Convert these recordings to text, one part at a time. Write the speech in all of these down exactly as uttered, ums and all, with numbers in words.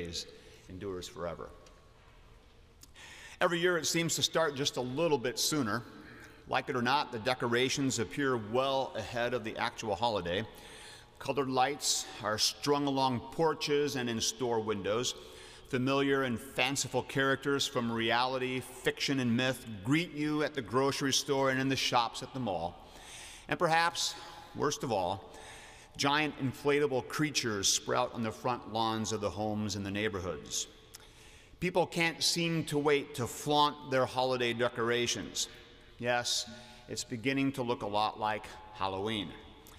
praise endures forever. Every year it seems to start just a little bit sooner. Like it or not, the decorations appear well ahead of the actual holiday. Colored lights are strung along porches and in store windows. Familiar and fanciful characters from reality, fiction, and myth greet you at the grocery store and in the shops at the mall. And perhaps, worst of all, giant inflatable creatures sprout on the front lawns of the homes in the neighborhoods. People can't seem to wait to flaunt their holiday decorations. Yes, it's beginning to look a lot like Halloween.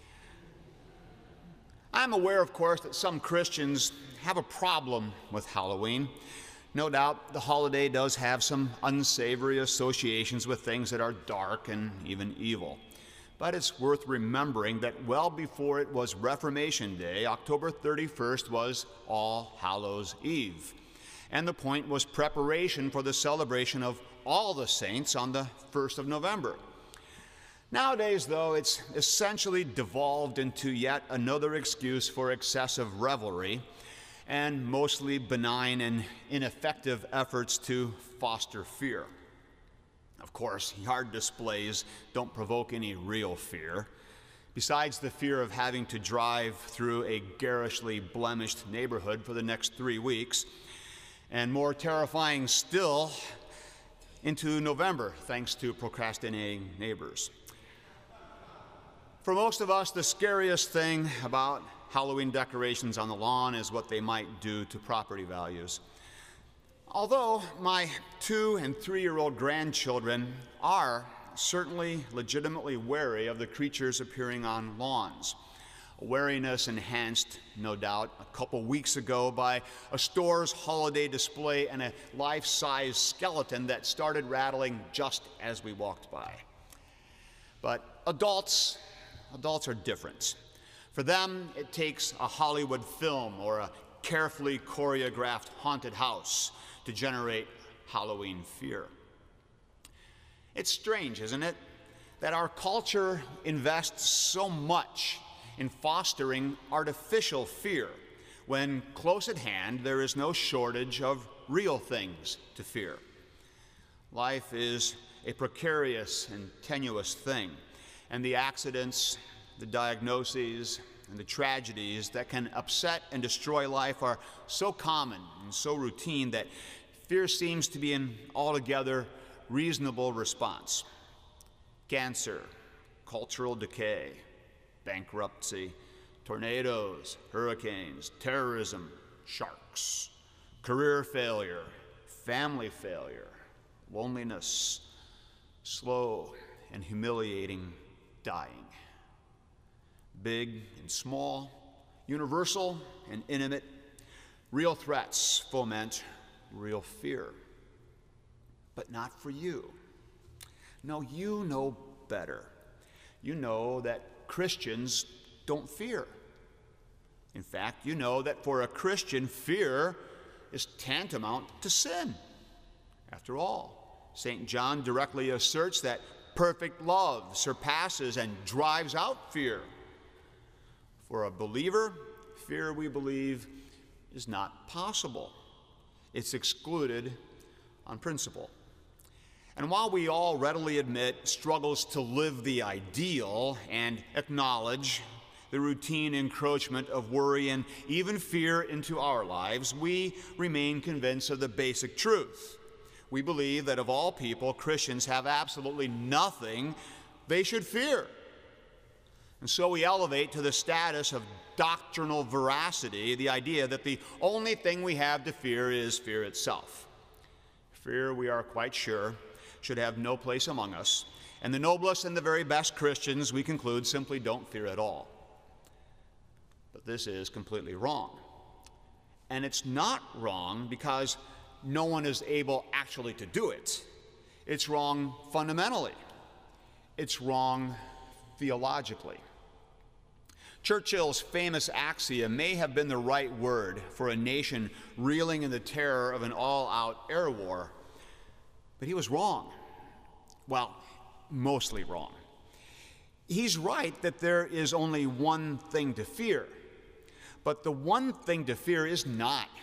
I'm aware, of course, that some Christians have a problem with Halloween. No doubt the holiday does have some unsavory associations with things that are dark and even evil. But it's worth remembering that well before it was Reformation Day, October thirty-first was All Hallows Eve. And the point was preparation for the celebration of all the saints on the first of November. Nowadays, though, it's essentially devolved into yet another excuse for excessive revelry and mostly benign and ineffective efforts to foster fear. Of course, yard displays don't provoke any real fear. Besides the fear of having to drive through a garishly blemished neighborhood for the next three weeks, and more terrifying still, into November, thanks to procrastinating neighbors. For most of us, the scariest thing about Halloween decorations on the lawn is what they might do to property values. Although my two and three-year-old grandchildren are certainly legitimately wary of the creatures appearing on lawns. A wariness enhanced, no doubt, a couple weeks ago by a store's holiday display and a life-size skeleton that started rattling just as we walked by. But adults, adults are different. For them, it takes a Hollywood film or a carefully choreographed haunted house to generate Halloween fear. It's strange, isn't it, that our culture invests so much in fostering artificial fear, when close at hand there is no shortage of real things to fear. Life is a precarious and tenuous thing, and the accidents, the diagnoses, and the tragedies that can upset and destroy life are so common and so routine that fear seems to be an altogether reasonable response. Cancer, cultural decay, bankruptcy, tornadoes, hurricanes, terrorism, sharks, career failure, family failure, loneliness, slow and humiliating dying. Big and small, universal and intimate, real threats foment real fear. But not for you. No, you know better. You know that Christians don't fear. In fact, you know that for a Christian, fear is tantamount to sin. After all, Saint John directly asserts that perfect love surpasses and drives out fear. For a believer, fear, we believe, is not possible. It's excluded on principle. And while we all readily admit struggles to live the ideal and acknowledge the routine encroachment of worry and even fear into our lives, we remain convinced of the basic truth. We believe that of all people, Christians have absolutely nothing they should fear. And so we elevate to the status of doctrinal veracity the idea that the only thing we have to fear is fear itself. Fear, we are quite sure, should have no place among us, and the noblest and the very best Christians, we conclude, simply don't fear at all. But this is completely wrong. And it's not wrong because no one is able actually to do it. It's wrong fundamentally. It's wrong theologically. Churchill's famous axiom may have been the right word for a nation reeling in the terror of an all-out air war, but he was wrong. Well, mostly wrong. He's right that there is only one thing to fear, but the one thing to fear is not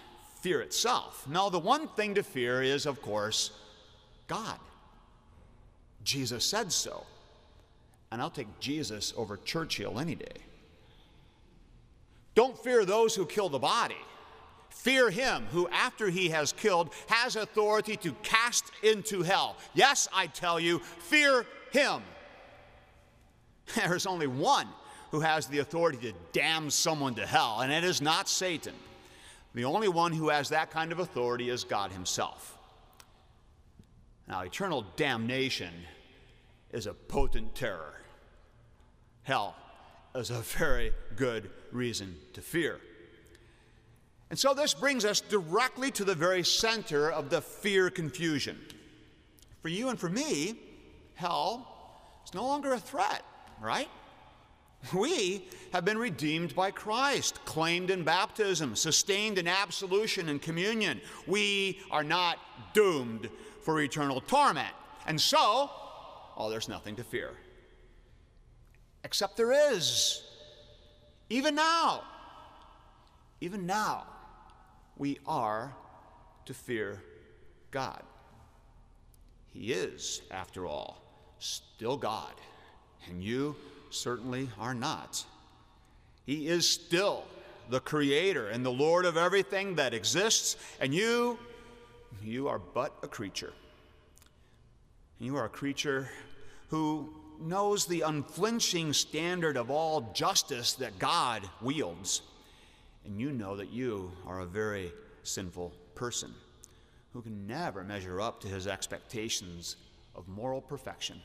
fear itself. No, the one thing to fear is, of course, God. Jesus said so. And I'll take Jesus over Churchill any day. Don't fear those who kill the body. Fear him who, after he has killed, has authority to cast into hell. Yes, I tell you, fear him. There's only one who has the authority to damn someone to hell, and it is not Satan. The only one who has that kind of authority is God himself. Now, eternal damnation is a potent terror. Hell is a very good reason to fear. And so this brings us directly to the very center of the fear confusion. For you and for me, hell is no longer a threat, right? We have been redeemed by Christ, claimed in baptism, sustained in absolution and communion. We are not doomed for eternal torment. And so, oh, there's nothing to fear. Except there is. Even now, even now, we are to fear God. He is, after all, still God, and you certainly are not. He is still the Creator and the Lord of everything that exists, and you, you are but a creature. You are a creature who knows the unflinching standard of all justice that God wields. And you know that you are a very sinful person who can never measure up to his expectations of moral perfection.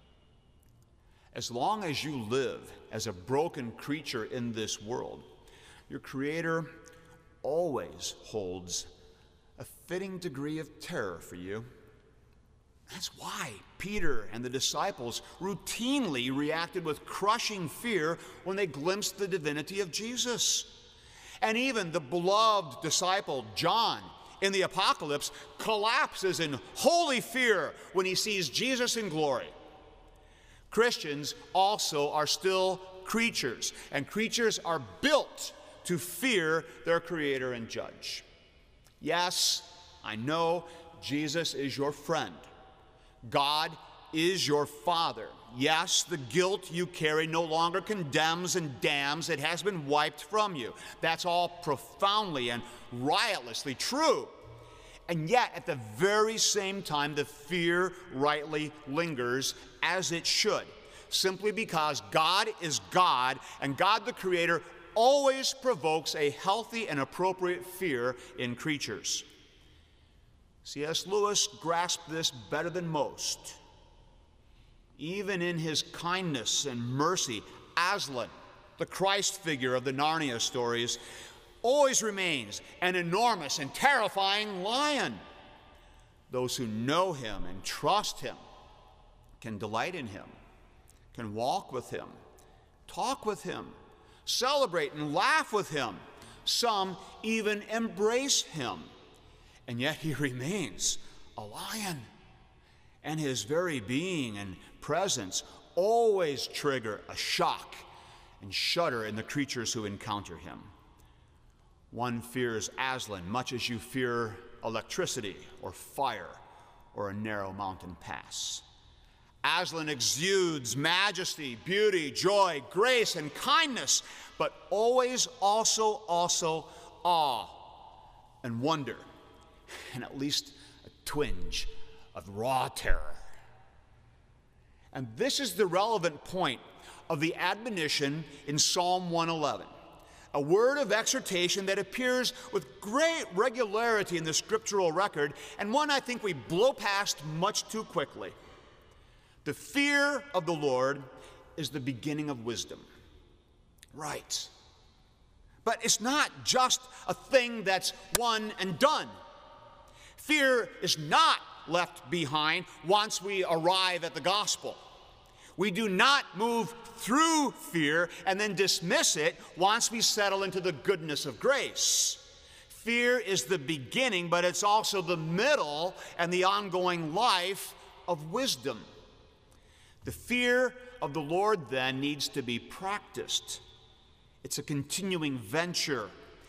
As long as you live as a broken creature in this world, your Creator always holds a fitting degree of terror for you. That's why Peter and the disciples routinely reacted with crushing fear when they glimpsed the divinity of Jesus. And even the beloved disciple John in the Apocalypse collapses in holy fear when he sees Jesus in glory. Christians also are still creatures, and creatures are built to fear their Creator and Judge. Yes, I know Jesus is your friend. God is your Father. Yes, the guilt you carry no longer condemns and damns. It has been wiped from you. That's all profoundly and riotously true. And yet, at the very same time, the fear rightly lingers, as it should, simply because God is God, and God the Creator always provokes a healthy and appropriate fear in creatures. C S Lewis grasped this better than most. Even in his kindness and mercy, Aslan, the Christ figure of the Narnia stories, always remains an enormous and terrifying lion. Those who know him and trust him can delight in him, can walk with him, talk with him, celebrate and laugh with him. Some even embrace him. And yet he remains a lion. And his very being and presence always trigger a shock and shudder in the creatures who encounter him. One fears Aslan much as you fear electricity or fire or a narrow mountain pass. Aslan exudes majesty, beauty, joy, grace, and kindness, but always also, also awe and wonder, and at least a twinge of raw terror. And this is the relevant point of the admonition in Psalm one eleven, a word of exhortation that appears with great regularity in the scriptural record, and one I think we blow past much too quickly. The fear of the Lord is the beginning of wisdom. Right. But it's not just a thing that's one and done. Fear is not left behind once we arrive at the gospel. We do not move through fear and then dismiss it once we settle into the goodness of grace. Fear is the beginning, but it's also the middle and the ongoing life of wisdom. The fear of the Lord, then, needs to be practiced. It's a continuing venture.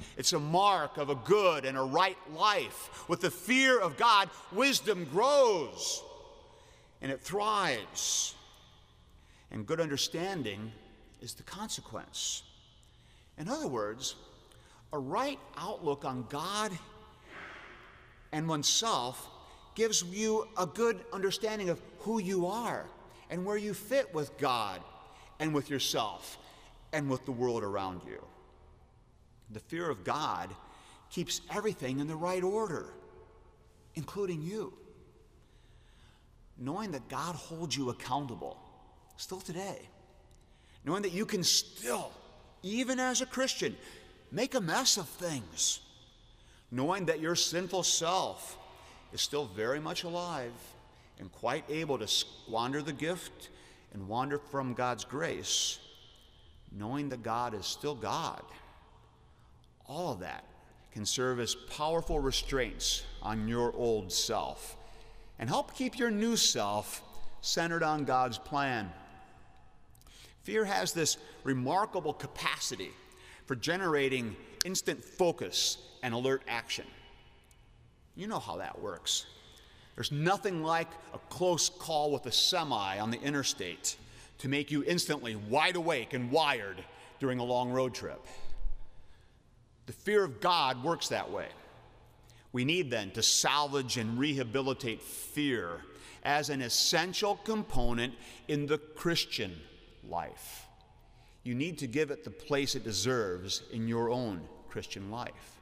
It's a mark of a good and a right life. With the fear of God, wisdom grows and it thrives. And good understanding is the consequence. In other words, a right outlook on God and oneself gives you a good understanding of who you are and where you fit with God and with yourself and with the world around you. The fear of God keeps everything in the right order, including you. Knowing that God holds you accountable, still today. Knowing that you can still, even as a Christian, make a mess of things. Knowing that your sinful self is still very much alive and quite able to squander the gift and wander from God's grace. Knowing that God is still God. All of that can serve as powerful restraints on your old self and help keep your new self centered on God's plan. Fear has this remarkable capacity for generating instant focus and alert action. You know how that works. There's nothing like a close call with a semi on the interstate to make you instantly wide awake and wired during a long road trip. The fear of God works that way. We need then to salvage and rehabilitate fear as an essential component in the Christian life. You need to give it the place it deserves in your own Christian life.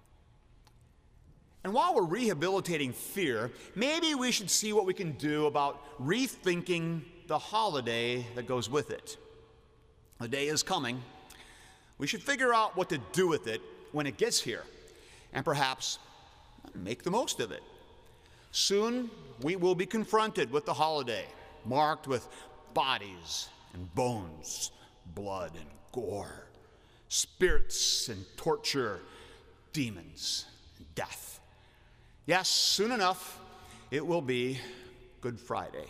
And while we're rehabilitating fear, maybe we should see what we can do about rethinking the holiday that goes with it. The day is coming. We should figure out what to do with it when it gets here, and perhaps make the most of it. Soon we will be confronted with the holiday, marked with bodies and bones, blood and gore, spirits and torture, demons and death. Yes, soon enough, it will be Good Friday.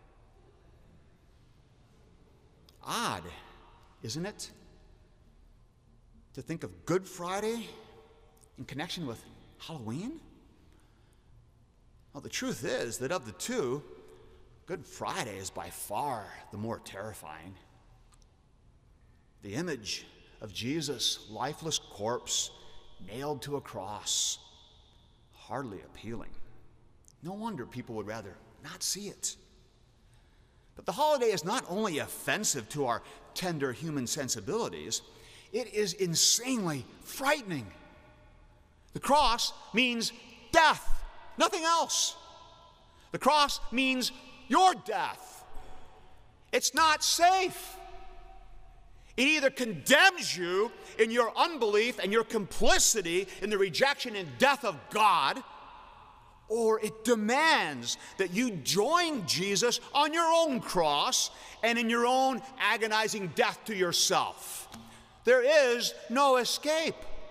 Odd, isn't it, to think of Good Friday in connection with Halloween? Well, the truth is that of the two, Good Friday is by far the more terrifying. The image of Jesus' lifeless corpse nailed to a cross, hardly appealing. No wonder people would rather not see it. But the holiday is not only offensive to our tender human sensibilities, it is insanely frightening. The cross means death, nothing else. The cross means your death. It's not safe. It either condemns you in your unbelief and your complicity in the rejection and death of God, or it demands that you join Jesus on your own cross and in your own agonizing death to yourself. There is no escape.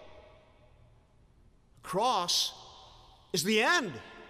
The cross is the end.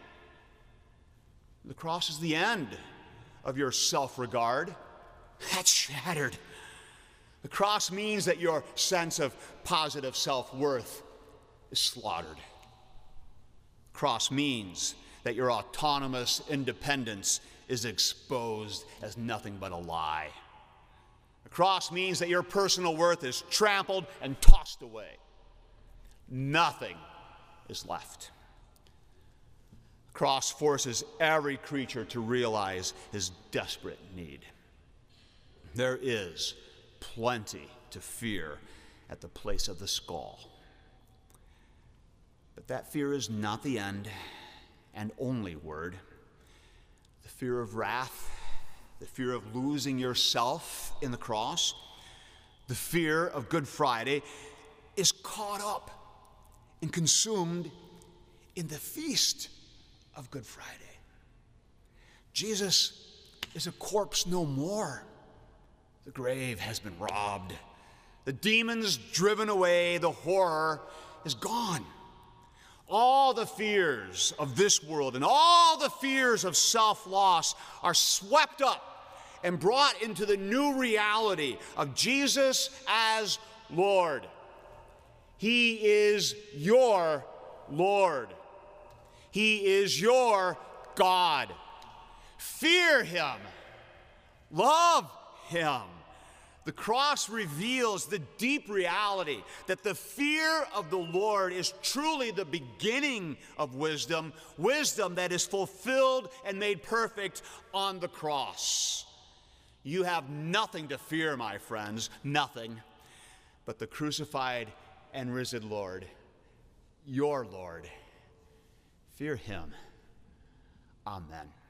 The cross is the end of your self-regard. That's shattered. The cross means that your sense of positive self-worth is slaughtered. The cross means that your autonomous independence is exposed as nothing but a lie. The cross means that your personal worth is trampled and tossed away. Nothing is left. The cross forces every creature to realize his desperate need. There is plenty to fear at the place of the skull. But that fear is not the end and only word. The fear of wrath, the fear of losing yourself in the cross, the fear of Good Friday is caught up and consumed in the feast of Good Friday. Jesus is a corpse no more. The grave has been robbed. The demons driven away. The horror is gone. All the fears of this world and all the fears of self-loss are swept up and brought into the new reality of Jesus as Lord. He is your Lord. He is your God. Fear him. Love him. The cross reveals the deep reality that the fear of the Lord is truly the beginning of wisdom, wisdom that is fulfilled and made perfect on the cross. You have nothing to fear, my friends, nothing, but the crucified and risen Lord, your Lord. Fear him. Amen.